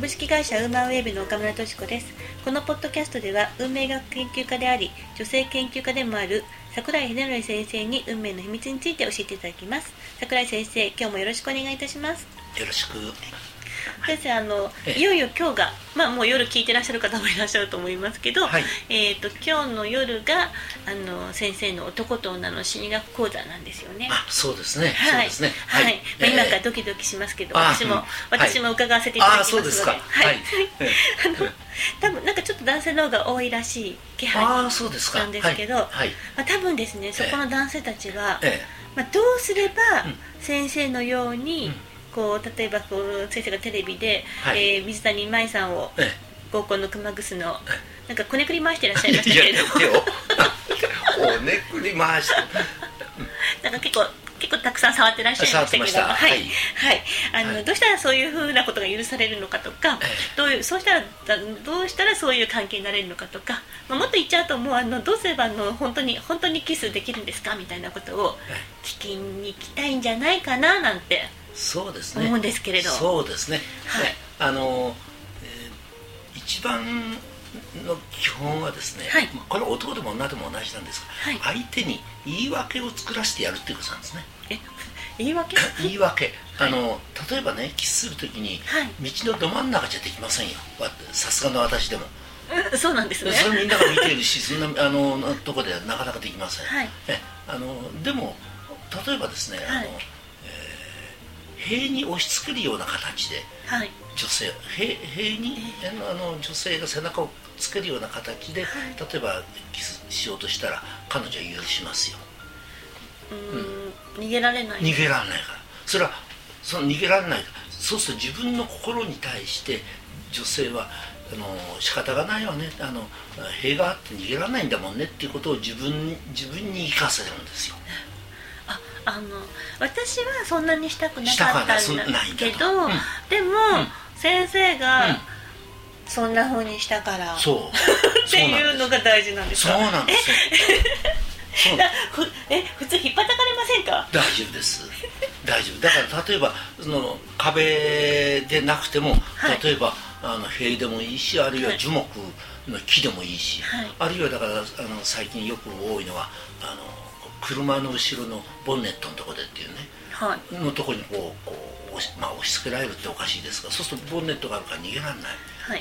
株式会社ウーマンウェーブの岡村敏子です。このポッドキャストでは運命学研究家であり女性研究家でもある櫻井秀則先生に運命の秘密について教えていただきます。櫻井先生、今日もよろしくお願いいたします。 よろしく。 先生、いよいよ今日が、もう夜聞いてらっしゃる方もいらっしゃると思いますけど、 はい、 今日の夜が先生の男と女の心理学講座なんですよね。 そうですね。 はい、 そうですね。 はい。今からドキドキしますけど、私も伺わせていただきますので。 そうですか。 はい。多分なんかちょっと男性の方が多いらしい気配なんですけど、多分ですね、そこの男性たちは、どうすれば先生のように、例えば先生がテレビで、水谷舞さんを合コンの熊楠のなんかこねくり回していらっしゃいましたけれども、 こねくり回してなんか結構たくさん触ってらっしゃいましたけども、どうしたらそういうふうなことが許されるのかとか、どうしたらそういう関係になれるのかとか、もっと言っちゃうと、もうどうすれば本当にキスできるんですかみたいなことを聞きに行きたいんじゃないかななんて思うんですけれど。 そうですね。一番の基本はですね、これは男でも女でも同じなんですが、相手に言い訳を作らせてやるっていうことなんですね。 言い訳例えばね、キスするときに道のど真ん中じゃできませんよ、さすがの私でも。 そうなんですね。 それみんなが見ているし、そんなとこではなかなかできません。でも例えばですね、塀に押し付けるような形で、塀に女性が背中をつけるような形で、例えばキスしようとしたら彼女は許しますよ。 逃げられないから。 それは逃げられないから。そうすると自分の心に対して女性は仕方がないわね、塀があって逃げられないんだもんねっていうことを自分に言い聞かせるんですよ。 私はそんなにしたくなかったんだけど、でも、先生がそんな風にしたからっていうのが大事なんですか？ そうなんですよ。 普通引っ張たかれませんか？ 大丈夫です。大丈夫だから、例えば壁でなくても、例えば塀でもいいし、あるいは樹木の木でもいいし、あるいはだから最近よく多いのは車の後ろのボンネットのところでっていうね、のところに押し付けられるっておかしいですが、そうするとボンネットがあるから逃げられない、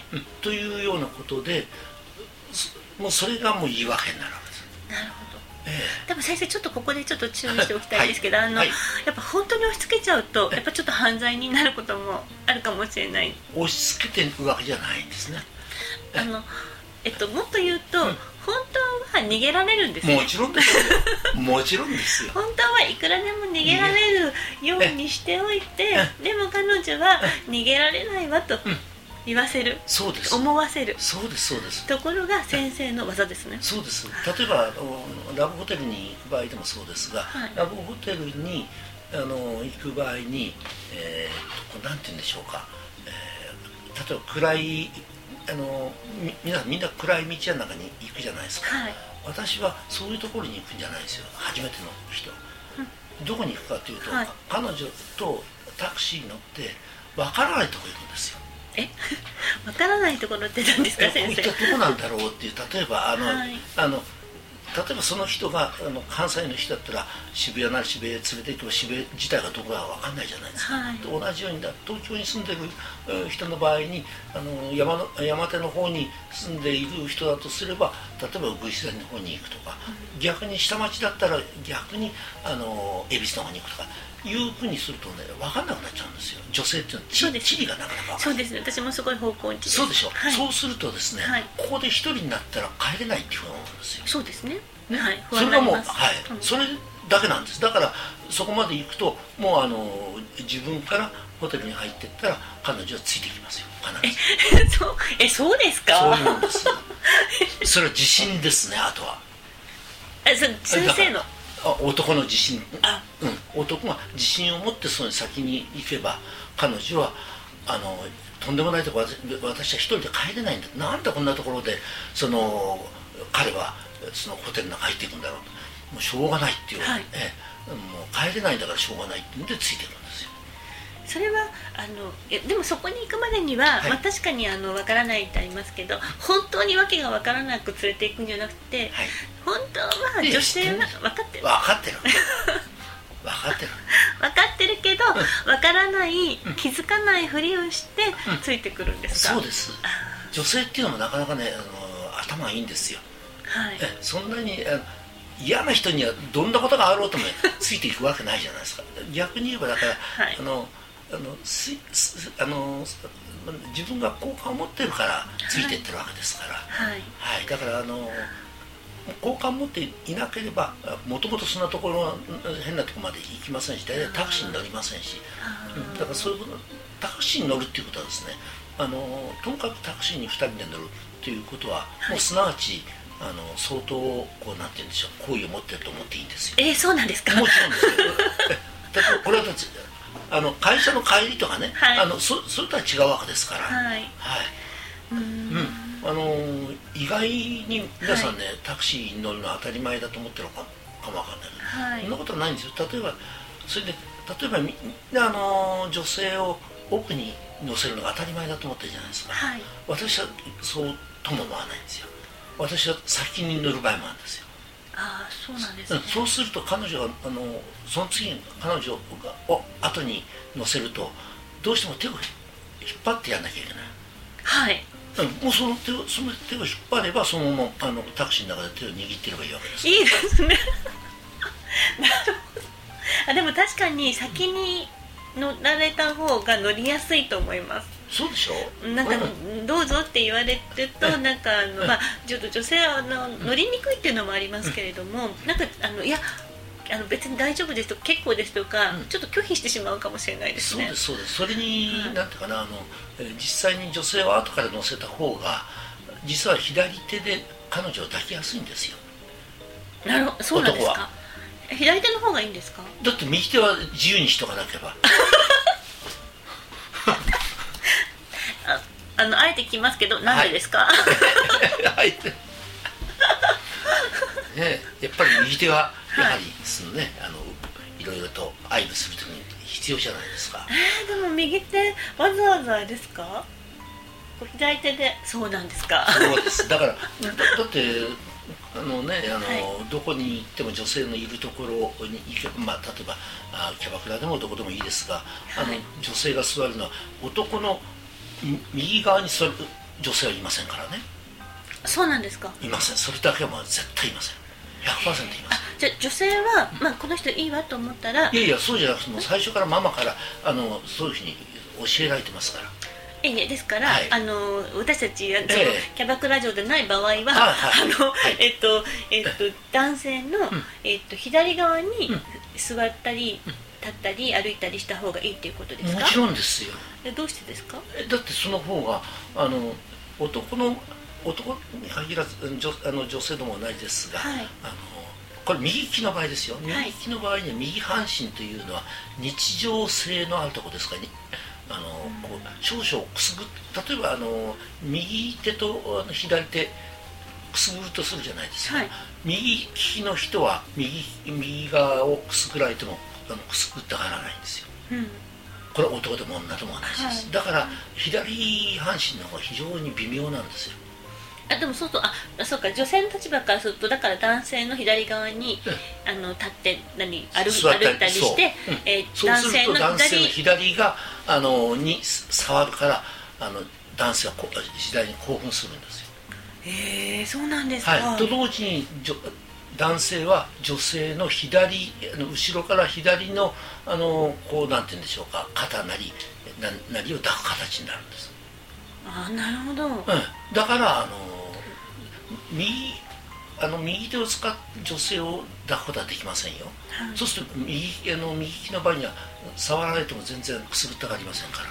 というようなことで、もうそれがもう言い訳になるわけです。 なるほど。でも先生、ちょっとここでちょっと注意しておきたいんですけど、やっぱ本当に押し付けちゃうと、やっぱちょっと犯罪になることもあるかもしれない。 押し付けてるわけじゃないんですね。 もっと言うと、本当は逃げられるんですね。 もちろんですよ。もちろんですよ。 本当はいくらでも逃げられるようにしておいて、でも彼女は逃げられないわと言わせる、思わせる。 そうですところが先生の技ですね。 そうです。例えばラブホテルに行く場合でもそうですが、ラブホテルに行く場合に、なんて言うんでしょうか、例えば暗いみんな暗い道の中に行くじゃないですか。私はそういうところに行くんじゃないですよ。初めての人、どこに行くかというと、彼女とタクシーに乗ってわからないところに行くんですよ。 わからないところって何ですか、先生？ どこなんだろうっていう、例えばその人が関西の人だったら渋谷なら渋谷へ連れて行けば渋谷自体がどこか分かんないじゃないですか。同じように東京に住んでる人の場合に山手の方に住んでいる人だとすれば、例えば鶯谷の方に行くとか、逆に下町だったら逆に恵比寿の方に行くとかいうふうにするとね、分かんなくなっちゃうんですよ。女性っていうのは地理がなかなか分かんない。 そうですね。私もすごい方向音痴です。 そうでしょ。そうするとですね、ここで一人になったら帰れないっていうふうに思うんですよ。 そうですね。 それがもうそれだけなんです。だからそこまで行くと、もう自分からホテルに入っていったら彼女はついてきますよ、必ず。 そうですか？ そうなんです。それは自信ですね。あとは先生の男の自信、男が自信を持ってその先に行けば、彼女はとんでもないところ、私は一人で帰れないんだ、なんでこんなところで彼はそのホテルの中入っていくんだろうと、もうしょうがないっていう、もう帰れないんだからしょうがないって言うんでついていくんですよ。 それはでもそこに行くまでには、はい、確かに分からないってありますけど、本当に訳が分からなく連れていくんじゃなくて、はい、本当は女性は分かってる分かってる分かってるけど、分からない、気づかないふりをしてついてくるんですか？ そうです。女性っていうのもなかなかね頭がいいんですよ、はい、そんなに嫌な人にはどんなことがあろうともついていくわけないじゃないですか。逆に言えばだから、はい、自分が好感を持ってるからついていってるわけですから、はいはい、だから好感を持っていなければもともとそんなところ変なところまで行きませんし、タクシーに乗りませんし、だからそういうことタクシーに乗るっていうことはですね、ともかくタクシーに2人で乗るということは、もうすなわち相当こうなんて言うんでしょう、好意を持ってると思っていいんですよ。 そうなんですか？ もちろんですよ。だからこれは会社の帰りとかね、はい、それとは違うわけですから、はい、はい、意外に皆さんね、はい、タクシーに乗るのは当たり前だと思ってるのかもわかんないけど、はい、そんなことはないんですよ。例えばみんな女性を奥に乗せるのが当たり前だと思ってるじゃないですか、はい、私はそうとも思わないんですよ。私は先に乗る場合もあるんですよ。 そうなんですね。 そうすると彼女がその次に彼女を後に乗せるとどうしても手を引っ張ってやらなきゃいけない。はい。もうその手を引っ張ればそのままタクシーの中で手を握ってればいいわけです。 いいですね。なるほど。でも確かに先に乗られた方が乗りやすいと思います。 そうでしょ。 なんか、どうぞって言われるとなんかちょっと女性は乗りにくいっていうのもありますけれども、なんかいや別に大丈夫ですとか結構ですとか、ちょっと拒否してしまうかもしれないですね。 そうです。それに、なんていうかな実際に女性を後から乗せた方が実は左手で彼女を抱きやすいんですよ。 なるほど。そうなんですか。左手の方がいいんですか？ だって右手は自由にしとかなければ。 あえて聞きますけど、なんでですか？ はい、ね、やっぱり右手はやはりそのね、いろいろと愛撫するときに必要じゃないですか。 でも右手わざわざですか？左手で。そうなんですか。 そうです。だってどこに行っても女性のいるところに行けば、例えばキャバクラでもどこでもいいですが、女性が座るのは男の右側に座る女性はいませんからね。 そうなんですか。 いません。それだけはもう絶対いません。100% いません。 じゃあ女性は、この人いいわと思ったら、 いやそうじゃなくて、もう最初からママからそういうふうに教えられてますから。 ですから、はい、私たちキャバクラ嬢でない場合は、男性の、左側に座ったり、立ったり歩いたりした方がいいっていうことですか？ もちろんですよ。 どうしてですか？ だってその方が男に限らず女性でも同じですが、はい、これ右利きの場合ですよ。右利きの場合には右半身というのは日常性のあるところですからね。こう少々くすぐ例えば右手と左手くすぐるとするじゃないですか、はい、右利きの人は右側をくすぐられてもくすぐってはならないんですよ、これは男でも女でも同じです、だから左半身の方が非常に微妙なんですよ。 でもそうか女性の立場からすると、だから男性の左側に、立って歩いたりして、 そうすると男性の左がに触るから男性は次第に興奮するんですよ。 そうなんですか。 はい、と同時に男性は女性の左後ろから左のこうなんて言うんでしょうか、肩なりを抱く形になるんです。 なるほど、 だから右手を使って女性を抱くことはできませんよ、そうすると右利きの場合には触られても全然くすぐったがりませんから。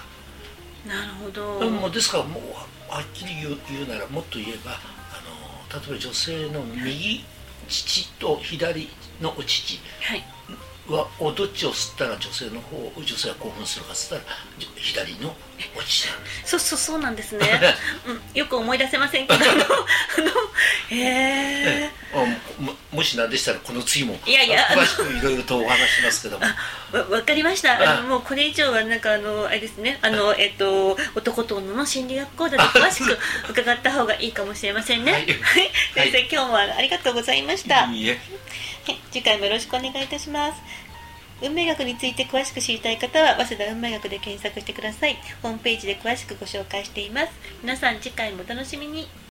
なるほど。 もうですからもうはっきり言うなら、もっと言えば例えば女性の右乳と左のお乳をどっちを吸ったら女性は興奮するか吸ったら左のお乳なんです。 そうなんですね、よく思い出せませんけどももし何でしたらこの次もいやいや詳しくいろいろとお話しますけども。 わかりました。もうこれ以上はなんかあれですね、男と女の心理学講座で詳しく伺った方がいいかもしれませんね。はい、先生、今日はありがとうございました。 いいえ。 はい、次回もよろしくお願いいたします。運命学について詳しく知りたい方は早稲田運命学で検索してください。ホームページで詳しくご紹介しています。皆さん次回もお楽しみに。